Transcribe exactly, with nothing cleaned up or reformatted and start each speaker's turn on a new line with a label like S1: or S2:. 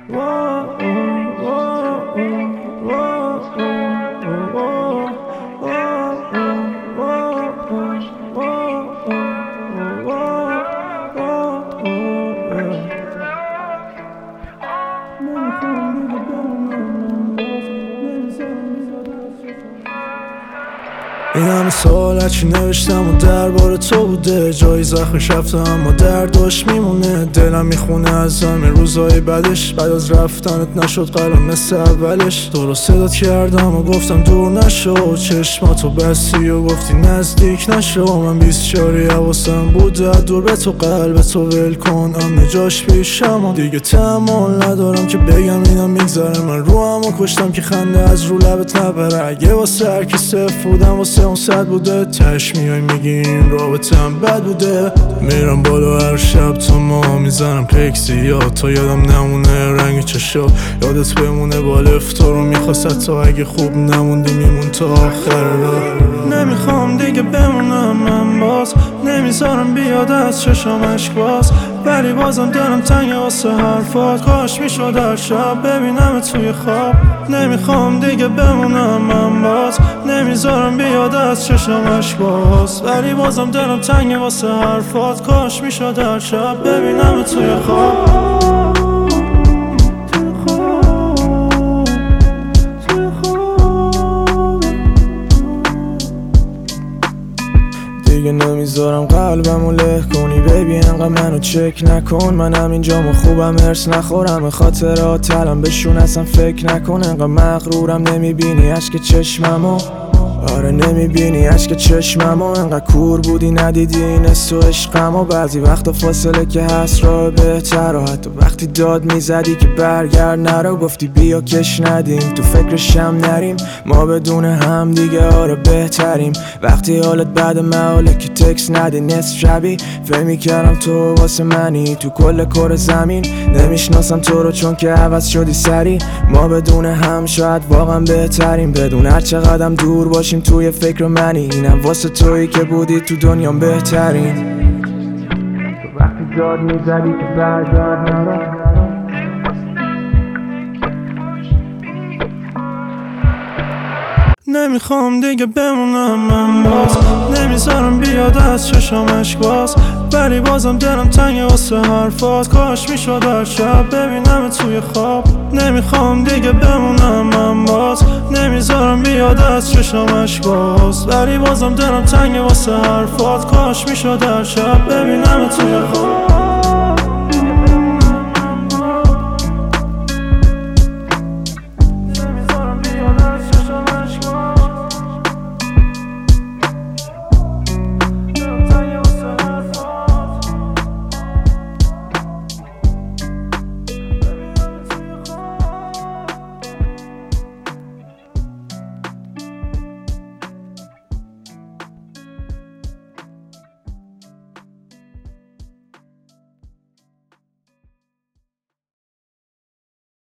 S1: این همه سال هرچی نوشتم و درباره تو بوده، جایی زخمش رفته اما درداش میمونه. دلم میخونه از همین روزای بعدش، بعد از رفتنت نشد قلم مثل اولش. درست صدات کردم و گفتم دور نشو، چشماتو بستی و گفتی نزدیک نشو. من بیست چاری حواسم بوده دور به تو، قلب تو ول کن امن جاش پیشم. دیگه تحمل ندارم که بگم اینم میگذره، من رو همو کشتم که خنده از رو لبت نبره. اگه واسه هر کی صفر بودم واسه اون صد بوده، تش میای میگی این رابطم بد بوده. میرم بالا هر شب تا ما میزنم پکسی، یا تا یادم نمونه رنگ چشا، یادت بمونه با لفتارو میخواست تا اگه خوب نموندی میمون تا آخر راه. نمیخوام دیگه بمونم من باز، نمیذارم بیاد از چشام اشک باز، ولی بازم دلم تنگه واسه حرفات. کاش میشد هر شب ببینم توی خواب. نمیخوام دیگه بمونم من باز، نمیذارم بیاد از چشام اشک باز، ولی بازم دلم تنگه واسه حرفات. کاش میشد هر شب ببینم توی خواب. دیگه نمیذارم قلبمو له کنی بیبی، انقدر منو چک نکن. من همینجام و خوبم هرس نخورم، خاطرات تلم بشون اصلا فکر نکن. انقدر مغرورم نمیبینی عشق چشممو، آره نمیبینی عشق چشممو. انقدر کور بودی ندیدی این حس و عشقمو. بعضی وقتا فاصله که هست راه بهتر، و حتی وقتی داد میزدی که برگرد نرو، گفتی بیا کش ندیم تو فکرشم نریم. ما بدون هم دیگه آره بهتریم. وقتی حالت بعد محاله که تکس ندی نصف شبی، فهم میکردم تو واسه منی تو کل کره زمین. نمیشناسم تو رو چون که عوض شدی سری. ما بدون هم شاید واقعا بهتریم، بدون هر چقدرم دور باشیم توی فکر منی. اینم واسه تویی که بودی تو دنیام بهترین. تو وقتی داد میزدی که برگرد نرو، نمیخوام دیگه بمونم من باز، نمیذارم بیاد از چشام اشک باز، ولی بازم دلم تنگه واسه حرفات. کاش میشد هر شب ببینم توی خواب. نمیخوام دیگه بمونم من باز، نمیذارم بیاد از چشام اشک باز، ولی بازم دلم تنگه واسه حرفات. کاش میشد هر شب ببینم توی خواب.